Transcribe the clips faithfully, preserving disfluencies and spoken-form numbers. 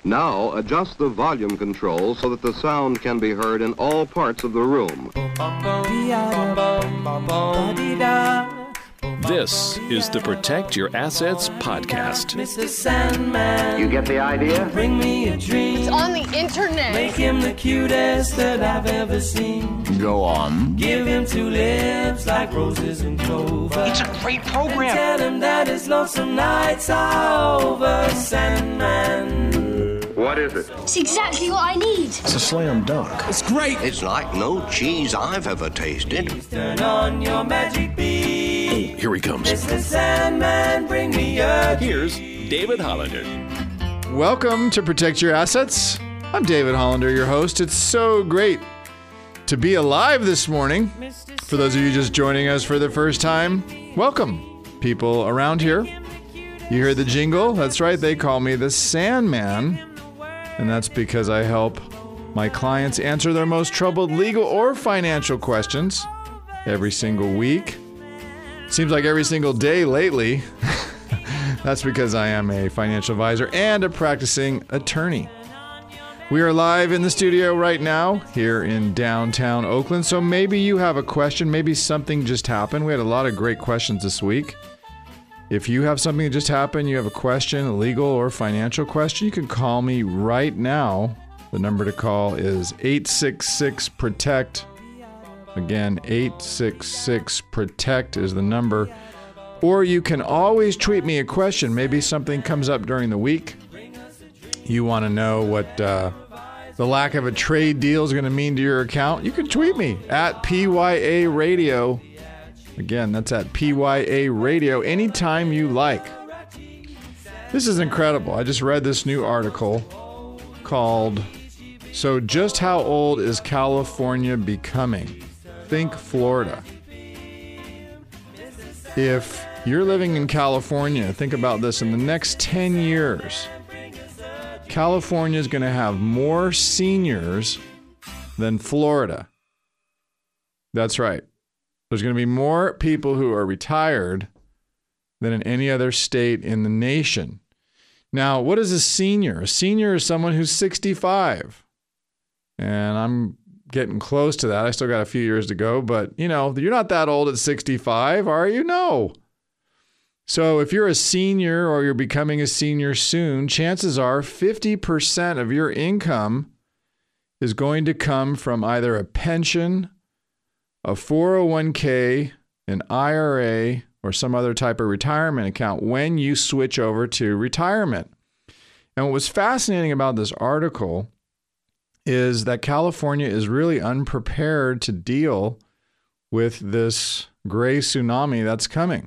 Now adjust the volume control so that the sound can be heard in all parts of the room. This is the Protect Your Assets podcast. Mister Sandman, you get the idea? Bring me a dream. It's on the internet. Make him the cutest that I've ever seen. Go on. Give him two lips like roses and clover. It's a great program. And tell him that his lonesome nights are over, Sandman. What is it? It's exactly what I need. It's a slam dunk. It's great. It's like no cheese I've ever tasted. Please turn on your magic beam. Oh, here he comes. Mister Sandman, bring me a Here's David Hollander. Welcome to Protect Your Assets. I'm David Hollander, your host. It's so great to be alive this morning. For those of you just joining us for the first time, welcome. People around here, you hear the jingle? That's right, they call me the Sandman. And that's because I help my clients answer their most troubled legal or financial questions every single week. Seems like every single day lately. That's because I am a financial advisor and a practicing attorney. We are live in the studio right now here in downtown Oakland. So maybe you have a question. Maybe something just happened. We had a lot of great questions this week. If you have something that just happened, you have a question, a legal or financial question, you can call me right now. The number to call is eight six six, PROTECT. Again, eight six six, PROTECT is the number. Or you can always tweet me a question. Maybe something comes up during the week. You want to know what uh, the lack of a trade deal is going to mean to your account. You can tweet me at P Y A Radio. Again, that's at P Y A Radio anytime you like. This is incredible. I just read this new article called, So Just How Old is California Becoming? Think Florida. If you're living in California, think about this. In the next ten years, California is going to have more seniors than Florida. That's right. There's going to be more people who are retired than in any other state in the nation. Now, what is a senior? A senior is someone who's sixty-five. And I'm getting close to that. I still got a few years to go. But, you know, you're not that old at sixty-five, are you? No. So if you're a senior or you're becoming a senior soon, chances are fifty percent of your income is going to come from either a pension, a four oh one k, an I R A, or some other type of retirement account when you switch over to retirement. And what was fascinating about this article is that California is really unprepared to deal with this gray tsunami that's coming.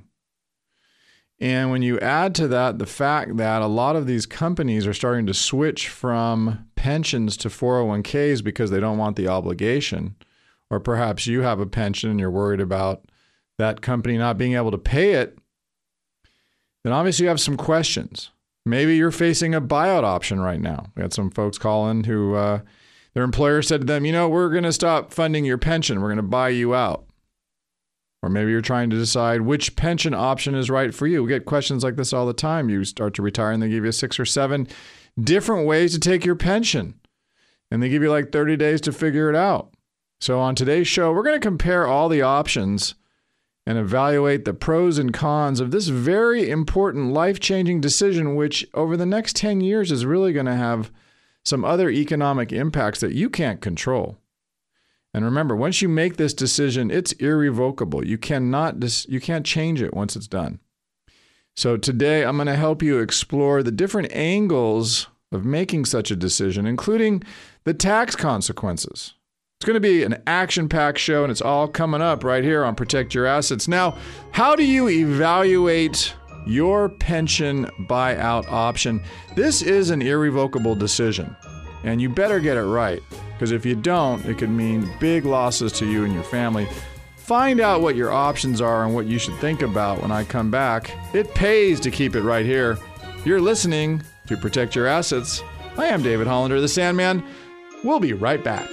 And when you add to that the fact that a lot of these companies are starting to switch from pensions to four oh one k's because they don't want the obligation, or perhaps you have a pension and you're worried about that company not being able to pay it, then obviously you have some questions. Maybe you're facing a buyout option right now. We had some folks call in who uh, their employer said to them, you know, we're going to stop funding your pension. We're going to buy you out. Or maybe you're trying to decide which pension option is right for you. We get questions like this all the time. You start to retire and they give you six or seven different ways to take your pension. And they give you like thirty days to figure it out. So on today's show, we're going to compare all the options and evaluate the pros and cons of this very important life-changing decision, which over the next ten years is really going to have some other economic impacts that you can't control. And remember, once you make this decision, it's irrevocable. You cannot dis- you can't change it once it's done. So today, I'm going to help you explore the different angles of making such a decision, including the tax consequences. It's going to be an action-packed show, and it's all coming up right here on Protect Your Assets. Now, how do you evaluate your pension buyout option? This is an irrevocable decision, and you better get it right, because if you don't, it could mean big losses to you and your family. Find out what your options are and what you should think about when I come back. It pays to keep it right here. You're listening to Protect Your Assets. I am David Hollander, the Sandman. We'll be right back.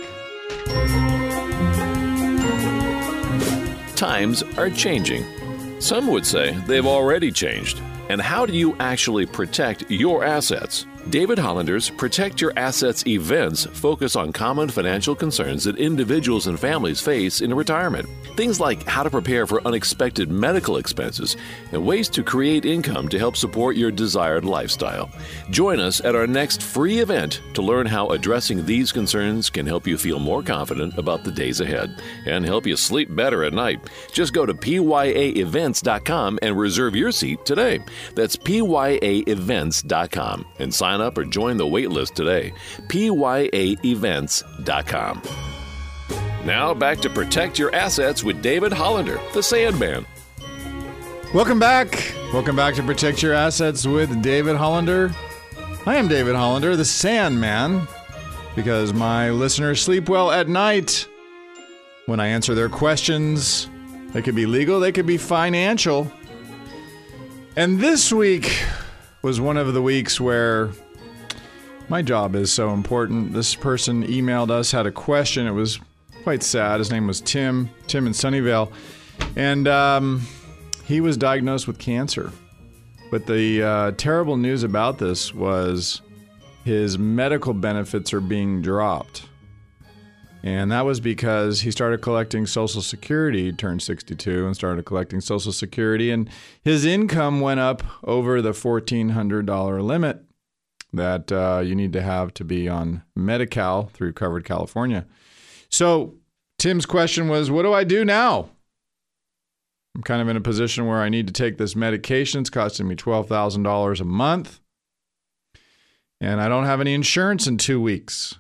Times are changing. Some would say they've already changed. And how do you actually protect your assets? David Hollander's Protect Your Assets events focus on common financial concerns that individuals and families face in retirement. Things like how to prepare for unexpected medical expenses and ways to create income to help support your desired lifestyle. Join us at our next free event to learn how addressing these concerns can help you feel more confident about the days ahead and help you sleep better at night. Just go to P Y A events dot com and reserve your seat today. That's P Y A events dot com and sign up or join the wait list today. P Y A events dot com. Now back to Protect Your Assets with David Hollander, the Sandman. Welcome back. Welcome back to Protect Your Assets with David Hollander. I am David Hollander, the Sandman, because my listeners sleep well at night when I answer their questions. They could be legal, they could be financial. And this week was one of the weeks where my job is so important. This person emailed us, had a question. It was quite sad. His name was Tim, Tim in Sunnyvale. And um, he was diagnosed with cancer. But the uh, terrible news about this was his medical benefits are being dropped. And that was because he started collecting Social Security. He turned sixty-two and started collecting Social Security. And his income went up over the fourteen hundred dollars limit that uh, you need to have to be on Medi-Cal through Covered California. So Tim's question was, what do I do now? I'm kind of in a position where I need to take this medication. It's costing me twelve thousand dollars a month. And I don't have any insurance in two weeks.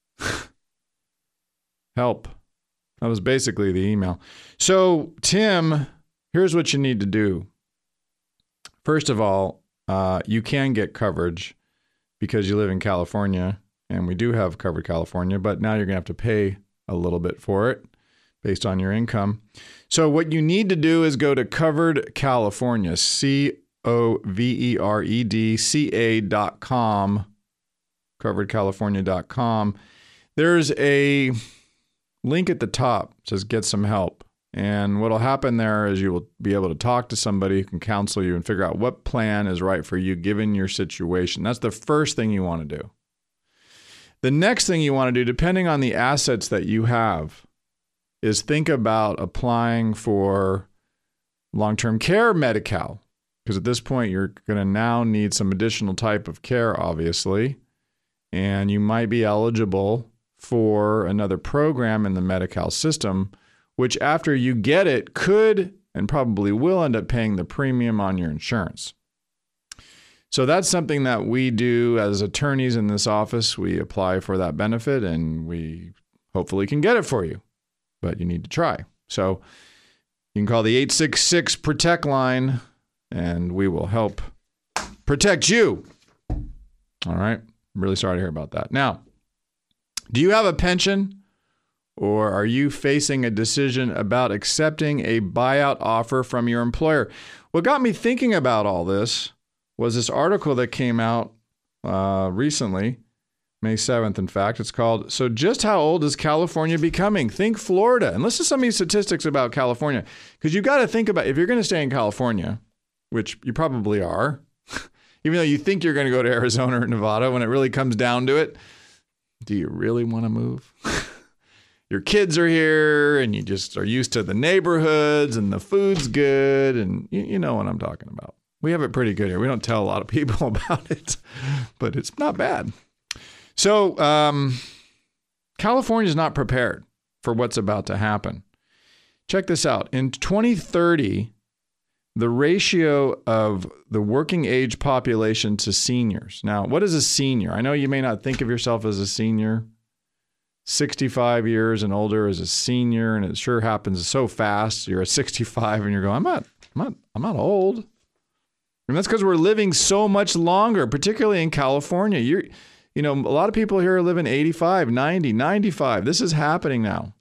Help. That was basically the email. So, Tim, here's what you need to do. First of all, uh, you can get coverage because you live in California, and we do have Covered California, but now you're going to have to pay a little bit for it based on your income. So what you need to do is go to Covered California, C O V E R E D C A dot com, covered california dot com. There's a link at the top. It says get some help. And what will happen there is you will be able to talk to somebody who can counsel you and figure out what plan is right for you given your situation. That's the first thing you want to do. The next thing you want to do, depending on the assets that you have, is think about applying for long-term care Medi-Cal. Because at this point, you're going to now need some additional type of care, obviously. And you might be eligible for another program in the Medi-Cal system, which after you get it could and probably will end up paying the premium on your insurance. So that's something that we do as attorneys in this office. We apply for that benefit and we hopefully can get it for you, but you need to try. So you can call the eight six six PROTECT line and we will help protect you. All right. I'm really sorry to hear about that. Now, do you have a pension or are you facing a decision about accepting a buyout offer from your employer? What got me thinking about all this was this article that came out uh, recently, May seventh, in fact. It's called, So Just How Old is California Becoming? Think Florida. And listen to some of these statistics about California. Because you've got to think about, if you're going to stay in California, which you probably are, even though you think you're going to go to Arizona or Nevada, when it really comes down to it, do you really want to move? Your kids are here and you just are used to the neighborhoods and the food's good. And you, you know what I'm talking about. We have it pretty good here. We don't tell a lot of people about it, but it's not bad. So um, California is not prepared for what's about to happen. Check this out. In twenty thirty, the ratio of the working age population to seniors. Now, what is a senior? I know you may not think of yourself as a senior. sixty-five years and older is a senior, and it sure happens so fast. You're at sixty-five and you're going, I'm not, I'm not, I'm not old. And that's because we're living so much longer, particularly in California. You're, you know, a lot of people here are living eighty-five, ninety, ninety-five. This is happening now.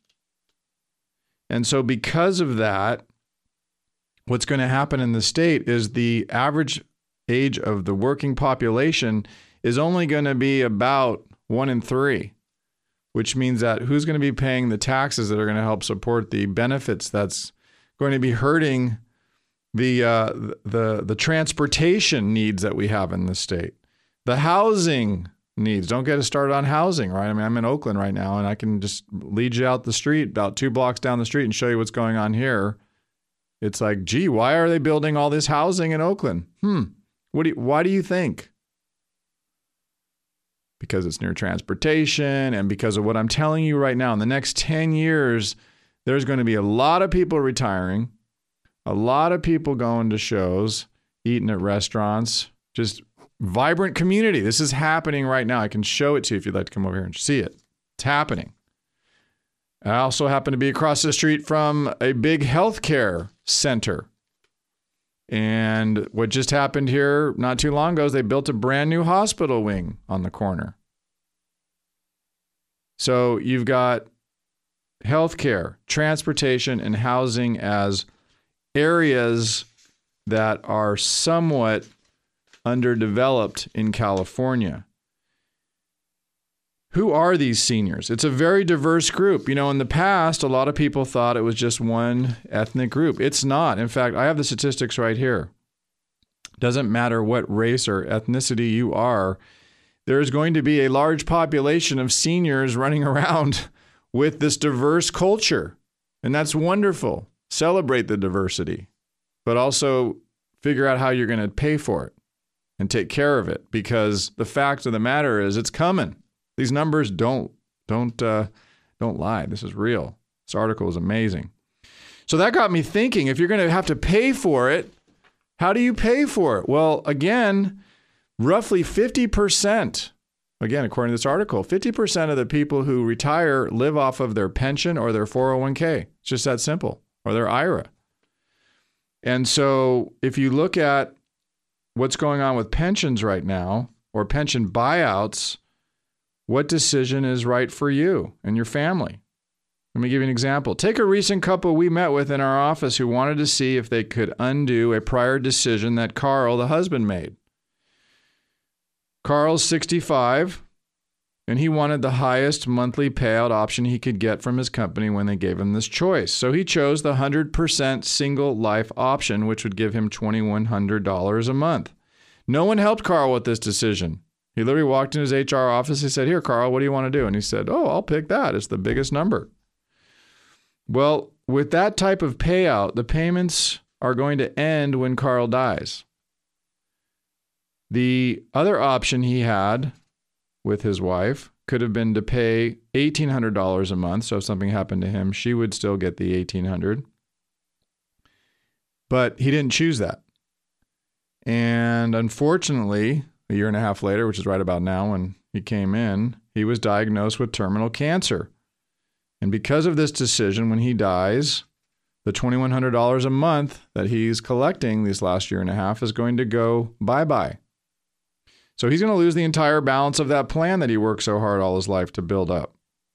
And so because of that, what's going to happen in the state is the average age of the working population is only going to be about one in three, which means that who's going to be paying the taxes that are going to help support the benefits that's going to be hurting the uh, the the transportation needs that we have in the state. The housing needs. Don't get us started on housing, right? I mean, I'm in Oakland right now, and I can just lead you out the street, about two blocks down the street, and show you what's going on here. It's like, gee, why are they building all this housing in Oakland? Hmm. What do you, why do you think? Because it's near transportation, and because of what I'm telling you right now. In the next ten years, there's going to be a lot of people retiring, a lot of people going to shows, eating at restaurants, just vibrant community. This is happening right now. I can show it to you if you'd like to come over here and see it. It's happening. I also happen to be across the street from a big healthcare center. And what just happened here not too long ago is they built a brand new hospital wing on the corner. So you've got healthcare, transportation, and housing as areas that are somewhat underdeveloped in California. Who are these seniors? It's a very diverse group. You know, in the past, a lot of people thought it was just one ethnic group. It's not. In fact, I have the statistics right here. Doesn't matter what race or ethnicity you are, there's going to be a large population of seniors running around with this diverse culture. And that's wonderful. Celebrate the diversity, but also figure out how you're going to pay for it and take care of it, because the fact of the matter is it's coming. These numbers don't don't uh, don't lie. This is real. This article is amazing. So that got me thinking, if you're going to have to pay for it, how do you pay for it? Well, again, roughly fifty percent, again, according to this article, fifty percent of the people who retire live off of their pension or their four oh one k. It's just that simple, or their I R A. And so if you look at what's going on with pensions right now, or pension buyouts, what decision is right for you and your family? Let me give you an example. Take a recent couple we met with in our office who wanted to see if they could undo a prior decision that Carl, the husband, made. Carl's sixty-five, and he wanted the highest monthly payout option he could get from his company when they gave him this choice. So he chose the one hundred percent single life option, which would give him two thousand one hundred dollars a month. No one helped Carl with this decision. He literally walked in his H R office. He said, "Here, Carl, what do you want to do?" And he said, "Oh, I'll pick that. It's the biggest number." Well, with that type of payout, the payments are going to end when Carl dies. The other option he had with his wife could have been to pay eighteen hundred dollars a month. So if something happened to him, she would still get the eighteen hundred dollars. But he didn't choose that. And unfortunately, a year and a half later, which is right about now when he came in, he was diagnosed with terminal cancer. And because of this decision, when he dies, the two thousand one hundred dollars a month that he's collecting these last year and a half is going to go bye-bye. So he's going to lose the entire balance of that plan that he worked so hard all his life to build up.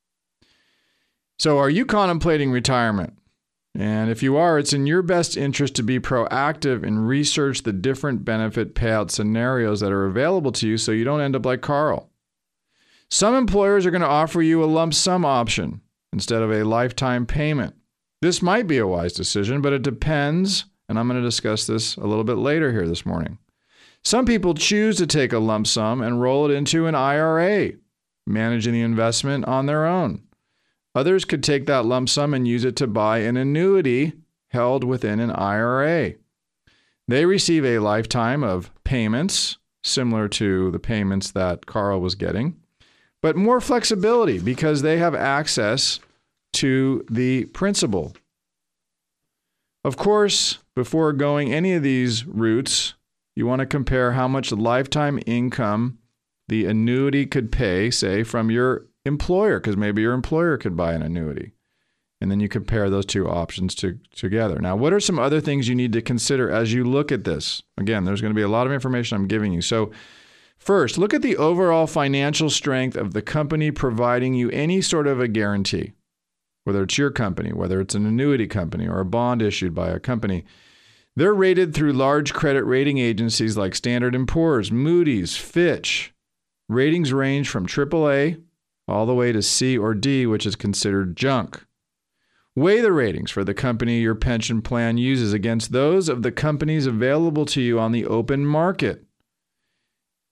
So are you contemplating retirement? And if you are, it's in your best interest to be proactive and research the different benefit payout scenarios that are available to you so you don't end up like Carl. Some employers are going to offer you a lump sum option instead of a lifetime payment. This might be a wise decision, but it depends, and I'm going to discuss this a little bit later here this morning. Some people choose to take a lump sum and roll it into an I R A, managing the investment on their own. Others could take that lump sum and use it to buy an annuity held within an I R A. They receive a lifetime of payments, similar to the payments that Carl was getting, but more flexibility because they have access to the principal. Of course, before going any of these routes, you want to compare how much lifetime income the annuity could pay, say, from your employer, because maybe your employer could buy an annuity. And then you compare those two options to, together. Now, what are some other things you need to consider as you look at this? Again, there's going to be a lot of information I'm giving you. So first, look at the overall financial strength of the company providing you any sort of a guarantee, whether it's your company, whether it's an annuity company or a bond issued by a company. They're rated through large credit rating agencies like Standard and Poor's, Moody's, Fitch. Ratings range from triple A all the way to C or D, which is considered junk. Weigh the ratings for the company your pension plan uses against those of the companies available to you on the open market.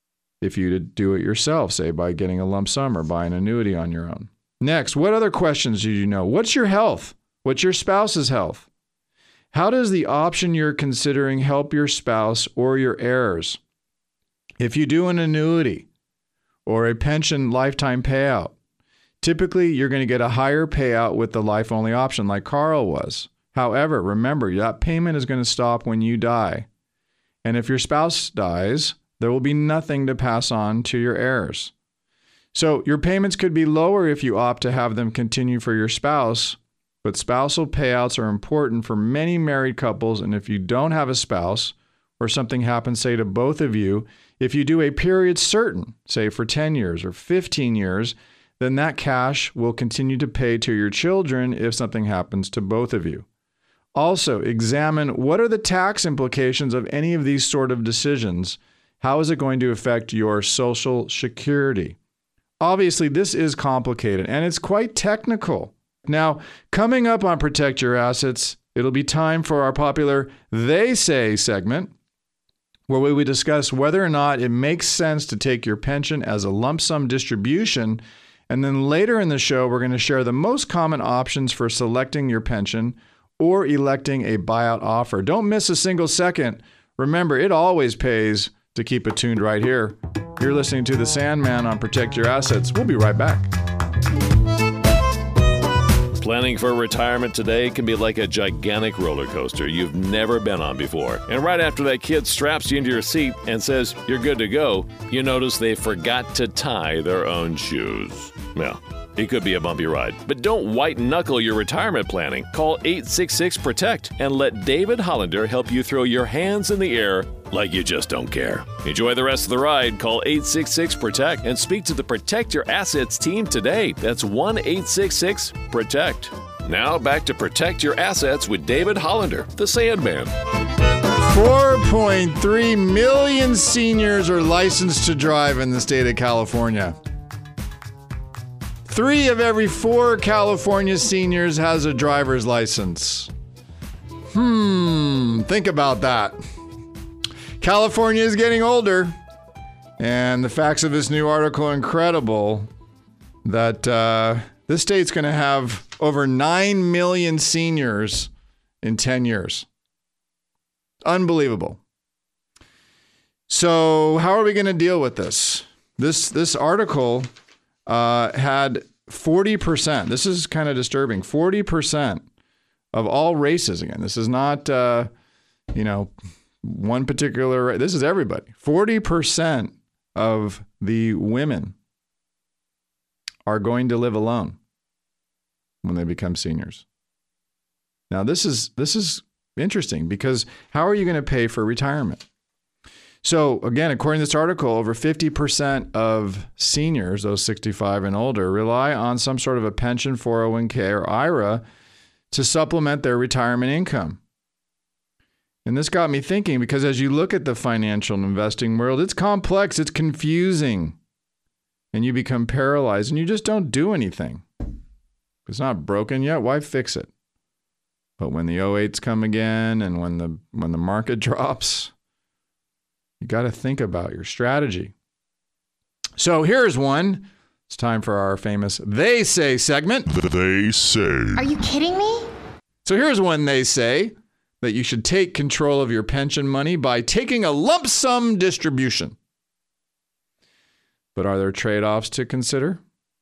if you do it yourself, say by getting a lump sum or buying an annuity on your own. Next, what other questions do you know? What's your health? What's your spouse's health? How does the option you're considering help your spouse or your heirs? If you do an annuity or a pension lifetime payout, typically you're going to get a higher payout with the life-only option like Carl was. However, remember, that payment is going to stop when you die. And if your spouse dies, there will be nothing to pass on to your heirs. So your payments could be lower if you opt to have them continue for your spouse, but spousal payouts are important for many married couples. And if you don't have a spouse or something happens, say, to both of you, if you do a period certain, say for ten years or fifteen years, then that cash will continue to pay to your children if something happens to both of you. Also, examine what are the tax implications of any of these sort of decisions. How is it going to affect your Social Security? Obviously, this is complicated and it's quite technical. Now, coming up on Protect Your Assets, it'll be time for our popular They Say segment, where we would discuss whether or not it makes sense to take your pension as a lump sum distribution. And then later in the show, we're going to share the most common options for selecting your pension or electing a buyout offer. Don't miss a single second. Remember, it always pays to keep it tuned right here. You're listening to The Sandman on Protect Your Assets. We'll be right back. Planning for retirement today can be like a gigantic roller coaster you've never been on before. And right after that kid straps you into your seat and says you're good to go, you notice they forgot to tie their own shoes. Well, it could be a bumpy ride, but don't white-knuckle your retirement planning. Call eight six six, PROTECT and let David Hollander help you throw your hands in the air like you just don't care. Enjoy the rest of the ride. Call eight six six, PROTECT and speak to the Protect Your Assets team today. That's one eight six six, PROTECT. Now back to Protect Your Assets with David Hollander, the Sandman. four point three million seniors are licensed to drive in the state of California. Three of every four California seniors has a driver's license. Hmm, think about that. California is getting older, and the facts of this new article are incredible that uh, this state's going to have over nine million seniors in ten years. Unbelievable. So how are we going to deal with this? This this article uh, had forty percent. This is kind of disturbing. forty percent of all races. Again, this is not, uh, you know, one particular. This is everybody. forty percent of the women are going to live alone when they become seniors. Now, this is this is interesting because how are you going to pay for retirement? So again, according to this article, over fifty percent of seniors, those sixty-five and older, rely on some sort of a pension, four oh one k, or I R A to supplement their retirement income. And this got me thinking because as you look at the financial investing world, it's complex, it's confusing, and you become paralyzed and you just don't do anything. If it's not broken yet, why fix it? But when the oh eights come again and when the when the market drops, you got to think about your strategy. So here's one. It's time for our famous They Say segment. They say. Are you kidding me? So here's one they say, that you should take control of your pension money by taking a lump sum distribution. But are there trade-offs to consider?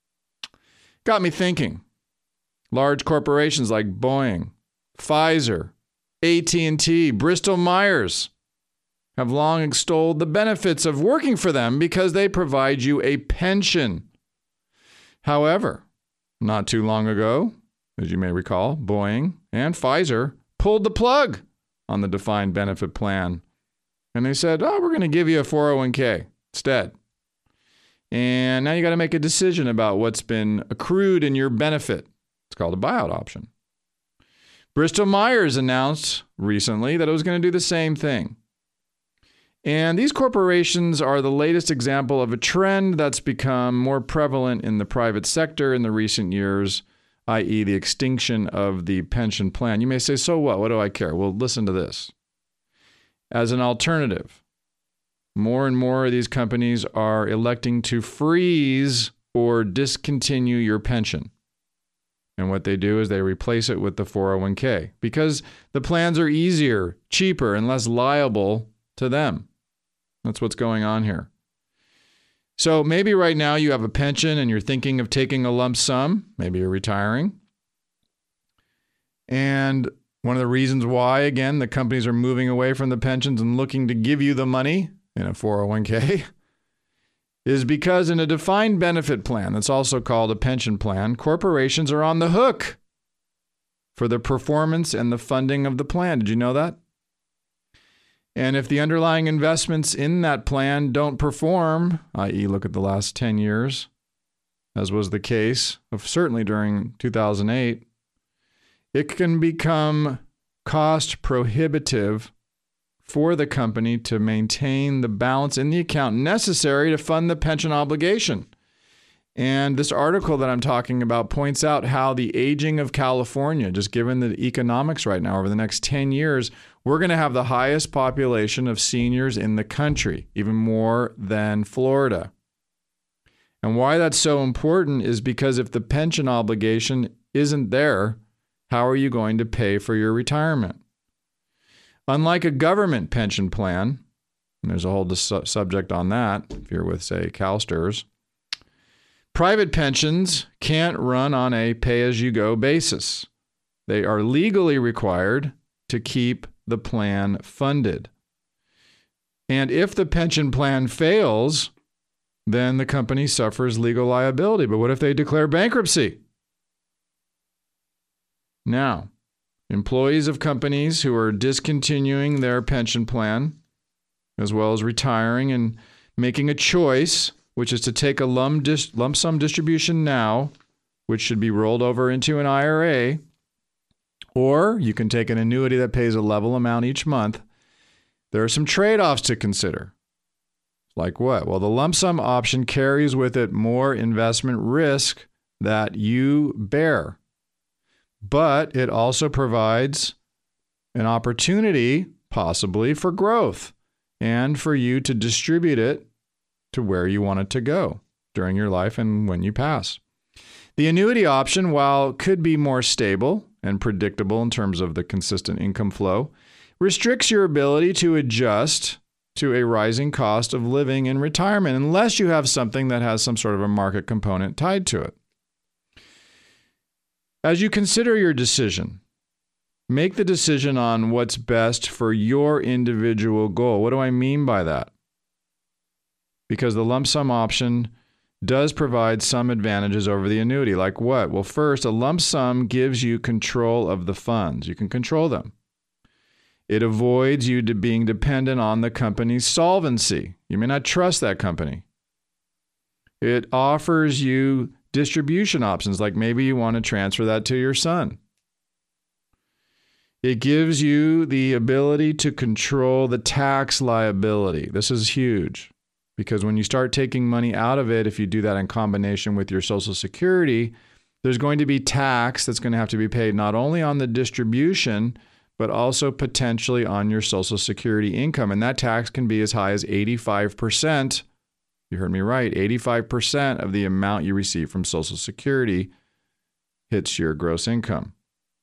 Got me thinking. Large corporations like Boeing, Pfizer, A T and T, Bristol Myers have long extolled the benefits of working for them because they provide you a pension. However, not too long ago, as you may recall, Boeing and Pfizer pulled the plug on the defined benefit plan. And they said, oh, we're going to give you a four oh one k instead. And now you got to make a decision about what's been accrued in your benefit. It's called a buyout option. Bristol Myers announced recently that it was going to do the same thing. And these corporations are the latest example of a trend that's become more prevalent in the private sector in the recent years, that is the extinction of the pension plan. You may say, so what? What do I care? Well, listen to this. As an alternative, More and more of these companies are electing to freeze or discontinue your pension. And what they do is they replace it with the four oh one k because the plans are easier, cheaper, and less liable to them. That's what's going on here. So maybe right now you have a pension and you're thinking of taking a lump sum. Maybe you're retiring. And one of the reasons why, again, the companies are moving away from the pensions and looking to give you the money in a four oh one k is because in a defined benefit plan, that's also called a pension plan, corporations are on the hook for the performance and the funding of the plan. Did you know that? And if the underlying investments in that plan don't perform, that is look at the last ten years, as was the case of certainly during two thousand eight, it can become cost prohibitive for the company to maintain the balance in the account necessary to fund the pension obligation. And this article that I'm talking about points out how the aging of California, just given the economics right now over the next ten years, we're going to have the highest population of seniors in the country, even more than Florida. And why that's so important is because if the pension obligation isn't there, how are you going to pay for your retirement? Unlike a government pension plan, and there's a whole su- subject on that if you're with, say, CalSTRS, private pensions can't run on a pay-as-you-go basis. They are legally required to keep the plan funded. And if the pension plan fails, then the company suffers legal liability. But what if they declare bankruptcy? Now, employees of companies who are discontinuing their pension plan, as well as retiring and making a choice, which is to take a lump, dis- lump sum distribution now, which should be rolled over into an I R A, or you can take an annuity that pays a level amount each month. There are some trade-offs to consider. Like what? Well, the lump sum option carries with it more investment risk that you bear. But it also provides an opportunity, possibly, for growth and for you to distribute it to where you want it to go during your life and when you pass. The annuity option, while could be more stable and predictable in terms of the consistent income flow, restricts your ability to adjust to a rising cost of living in retirement unless you have something that has some sort of a market component tied to it. As you consider your decision, make the decision on what's best for your individual goal. What do I mean by that? Because the lump sum option does provide some advantages over the annuity. Like what? Well, first, a lump sum gives you control of the funds. You can control them. It avoids you to being dependent on the company's solvency. You may not trust that company. It offers you distribution options, like maybe you want to transfer that to your son. It gives you the ability to control the tax liability. This is huge because when you start taking money out of it, if you do that in combination with your Social Security, there's going to be tax that's going to have to be paid not only on the distribution, but also potentially on your Social Security income. And that tax can be as high as eighty-five percent. You heard me right. eighty-five percent of the amount you receive from Social Security hits your gross income.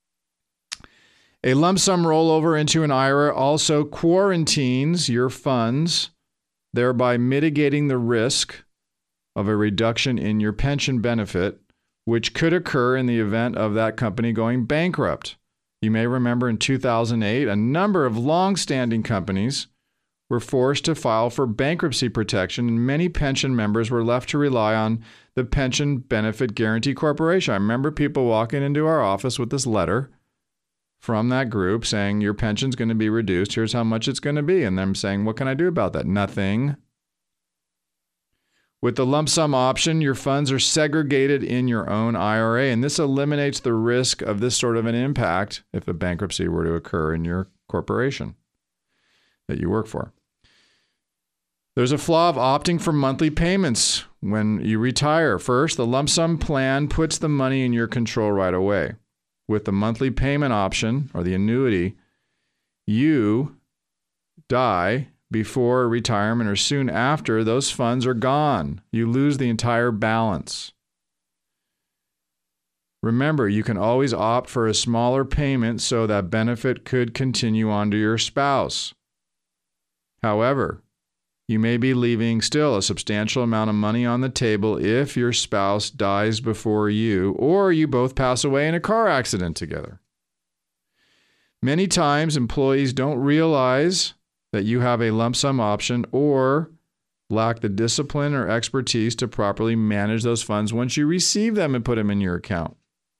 A lump sum rollover into an I R A also quarantines your funds, thereby mitigating the risk of a reduction in your pension benefit, which could occur in the event of that company going bankrupt. You may remember in two thousand eight, a number of long-standing companies were forced to file for bankruptcy protection, and many pension members were left to rely on the Pension Benefit Guaranty Corporation. I remember people walking into our office with this letter from that group saying, your pension's going to be reduced. Here's how much it's going to be. And them saying, what can I do about that? Nothing. With the lump sum option, your funds are segregated in your own I R A, and this eliminates the risk of this sort of an impact if a bankruptcy were to occur in your corporation that you work for. There's a flaw of opting for monthly payments when you retire. First, the lump sum plan puts the money in your control right away. With the monthly payment option or the annuity, you die before retirement or soon after, those funds are gone. You lose the entire balance. Remember, you can always opt for a smaller payment so that benefit could continue on to your spouse. However, you may be leaving still a substantial amount of money on the table if your spouse dies before you or you both pass away in a car accident together. Many times, employees don't realize that you have a lump sum option or lack the discipline or expertise to properly manage those funds once you receive them and put them in your account.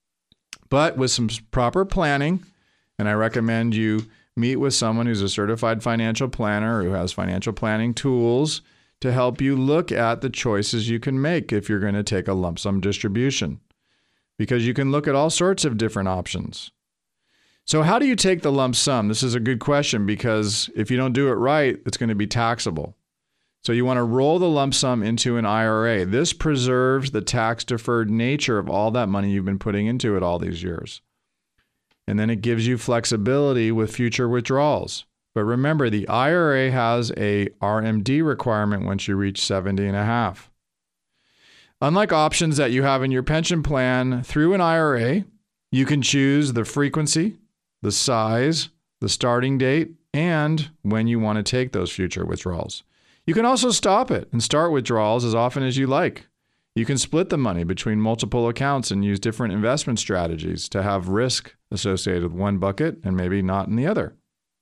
But with some proper planning, and I recommend you meet with someone who's a certified financial planner or who has financial planning tools to help you look at the choices you can make if you're going to take a lump sum distribution, because you can look at all sorts of different options. So how do you take the lump sum? This is a good question, because if you don't do it right, it's going to be taxable. So you want to roll the lump sum into an I R A. This preserves the tax-deferred nature of all that money you've been putting into it all these years. And then it gives you flexibility with future withdrawals. But remember, the I R A has a R M D requirement once you reach seventy and a half. Unlike options that you have in your pension plan, through an I R A, you can choose the frequency, the size, the starting date, and when you want to take those future withdrawals. You can also stop it and start withdrawals as often as you like. You can split the money between multiple accounts and use different investment strategies to have risk associated with one bucket and maybe not in the other.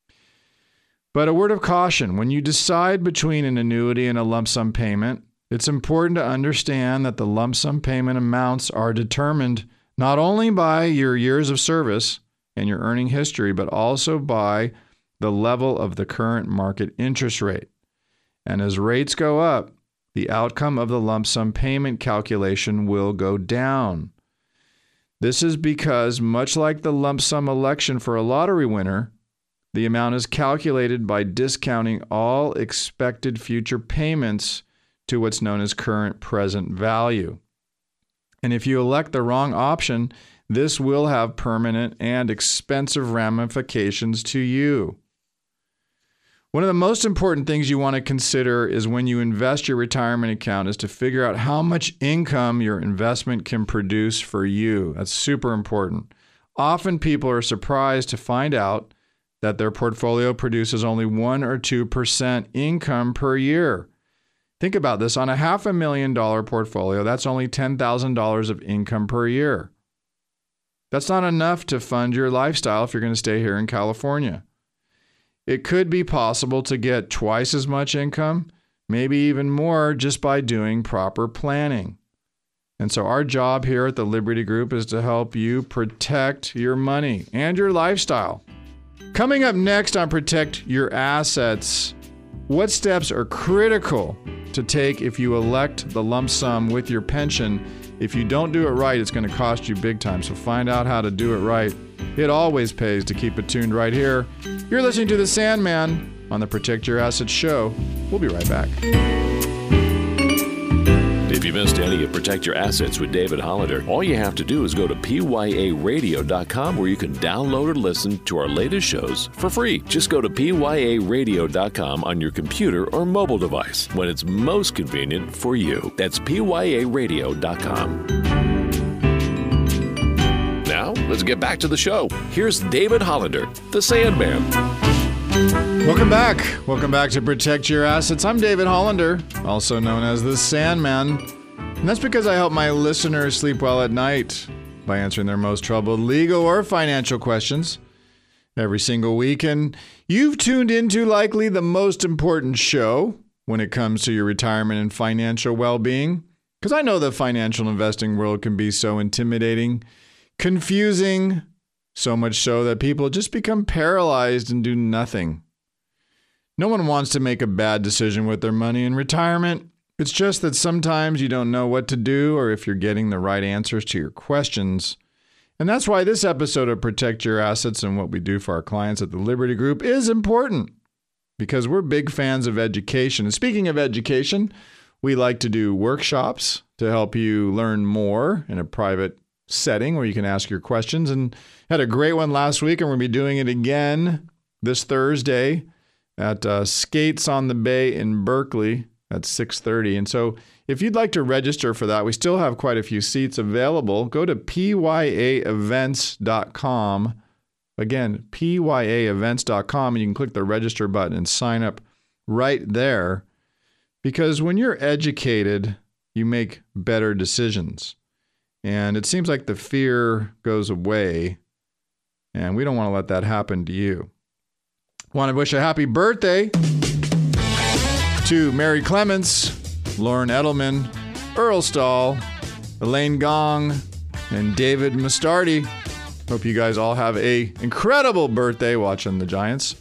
But a word of caution, when you decide between an annuity and a lump sum payment, it's important to understand that the lump sum payment amounts are determined not only by your years of service and your earning history, but also by the level of the current market interest rate. And as rates go up, the outcome of the lump sum payment calculation will go down. This is because, much like the lump sum election for a lottery winner, the amount is calculated by discounting all expected future payments to what's known as current present value. And if you elect the wrong option, this will have permanent and expensive ramifications to you. One of the most important things you want to consider is when you invest your retirement account is to figure out how much income your investment can produce for you. That's super important. Often people are surprised to find out that their portfolio produces only one or two percent income per year. Think about this. On a half a million dollar portfolio, that's only ten thousand dollars of income per year. That's not enough to fund your lifestyle if you're going to stay here in California. It could be possible to get twice as much income, maybe even more, just by doing proper planning. And so our job here at the Liberty Group is to help you protect your money and your lifestyle. Coming up next on Protect Your Assets, what steps are critical to take if you elect the lump sum with your pension? If you don't do it right, it's going to cost you big time. So find out how to do it right. It always pays to keep it tuned right here. You're listening to The Sandman on the Protect Your Assets show. We'll be right back. If you missed any of Protect Your Assets with David Hollander, all you have to do is go to P Y A radio dot com, where you can download or listen to our latest shows for free. Just go to P Y A radio dot com on your computer or mobile device when it's most convenient for you. That's P Y A radio dot com. Now, let's get back to the show. Here's David Hollander, the Sandman. Welcome back. Welcome back to Protect Your Assets. I'm David Hollander, also known as the Sandman. And that's because I help my listeners sleep well at night by answering their most troubled legal or financial questions every single week. And you've tuned into likely the most important show when it comes to your retirement and financial well-being, because I know the financial investing world can be so intimidating, confusing, so much so that people just become paralyzed and do nothing. No one wants to make a bad decision with their money in retirement. It's just that sometimes you don't know what to do or if you're getting the right answers to your questions. And that's why this episode of Protect Your Assets and what we do for our clients at the Liberty Group is important, because we're big fans of education. And speaking of education, we like to do workshops to help you learn more in a private setting where you can ask your questions. And had a great one last week, and we'll be doing it again this Thursday at uh, Skates on the Bay in Berkeley at six thirty. And so if you'd like to register for that, we still have quite a few seats available. Go to P Y A events dot com. Again, P Y A events dot com, and you can click the register button and sign up right there. Because when you're educated, you make better decisions. And it seems like the fear goes away, and we don't want to let that happen to you. Want to wish a happy birthday to Mary Clements, Lauren Edelman, Earl Stahl, Elaine Gong, and David Mustardi. Hope you guys all have a incredible birthday watching the Giants.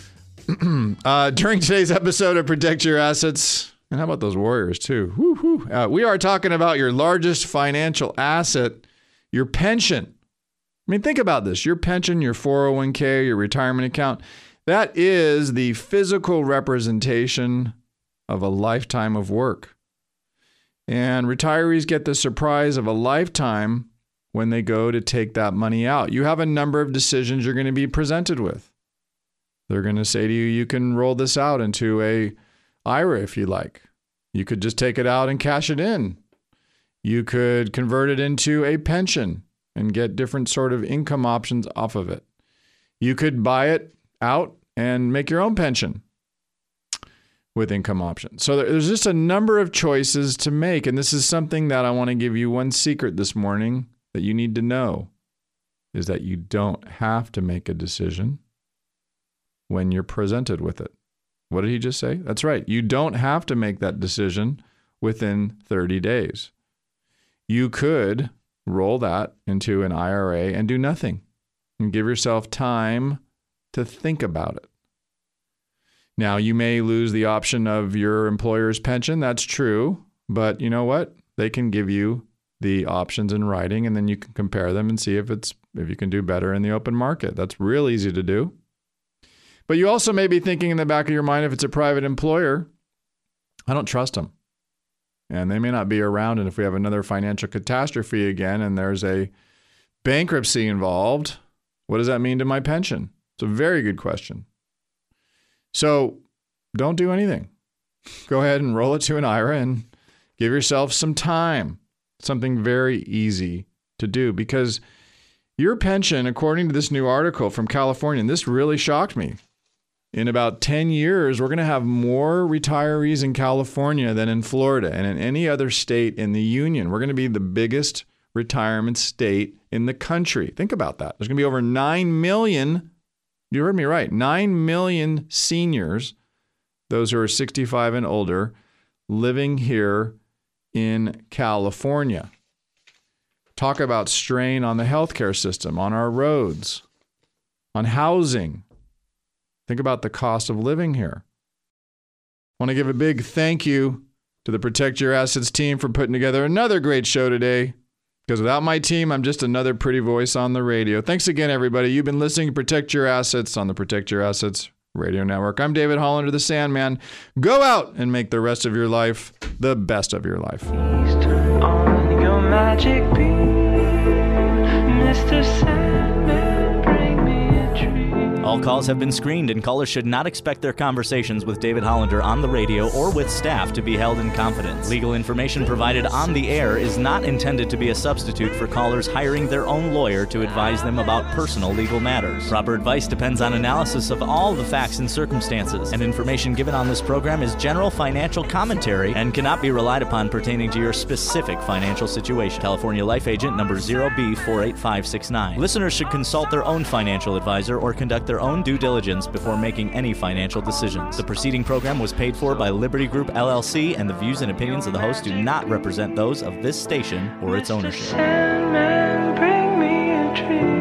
uh, during today's episode of Protect Your Assets, and how about those Warriors too? Woo, woo. Uh, we are talking about your largest financial asset, your pension. I mean, think about this. Your pension, your four oh one k, your retirement account, that is the physical representation of a lifetime of work. And retirees get the surprise of a lifetime when they go to take that money out. You have a number of decisions you're going to be presented with. They're going to say to you, you can roll this out into a I R A if you like. You could just take it out and cash it in. You could convert it into a pension and get different sort of income options off of it. You could buy it out and make your own pension with income options. So there's just a number of choices to make. And this is something that I want to give you one secret this morning that you need to know, is that you don't have to make a decision when you're presented with it. What did he just say? That's right. You don't have to make that decision within thirty days. You could roll that into an I R A and do nothing and give yourself time to think about it. Now, you may lose the option of your employer's pension. That's true. But you know what? They can give you the options in writing, and then you can compare them and see if it's if you can do better in the open market. That's real easy to do. But you also may be thinking in the back of your mind, if it's a private employer, I don't trust them. And they may not be around. And if we have another financial catastrophe again and there's a bankruptcy involved, what does that mean to my pension? It's a very good question. So don't do anything. Go ahead and roll it to an I R A and give yourself some time. Something very easy to do, because your pension, according to this new article from California, and this really shocked me, in about ten years, we're going to have more retirees in California than in Florida and in any other state in the union. We're going to be the biggest retirement state in the country. Think about that. There's going to be over nine million, you heard me right, nine million seniors, those who are sixty-five and older, living here in California. Talk about strain on the healthcare system, on our roads, on housing. Think about the cost of living here. I want to give a big thank you to the Protect Your Assets team for putting together another great show today. Because without my team, I'm just another pretty voice on the radio. Thanks again, everybody. You've been listening to Protect Your Assets on the Protect Your Assets Radio Network. I'm David Hollander, the Sandman. Go out and make the rest of your life the best of your life. Please turn on your magic beam, Mister Sandman, bring me a dream. All calls have been screened, and callers should not expect their conversations with David Hollander on the radio or with staff to be held in confidence. Legal information provided on the air is not intended to be a substitute for callers hiring their own lawyer to advise them about personal legal matters. Proper advice depends on analysis of all the facts and circumstances, and information given on this program is general financial commentary and cannot be relied upon pertaining to your specific financial situation. California Life Agent number zero B four eight five six nine. Listeners should consult their own financial advisor or conduct their own due diligence before making any financial decisions. The preceding program was paid for by Liberty Group L L C, and the views and opinions of the host do not represent those of this station or its ownership. Sandman, bring me a dream.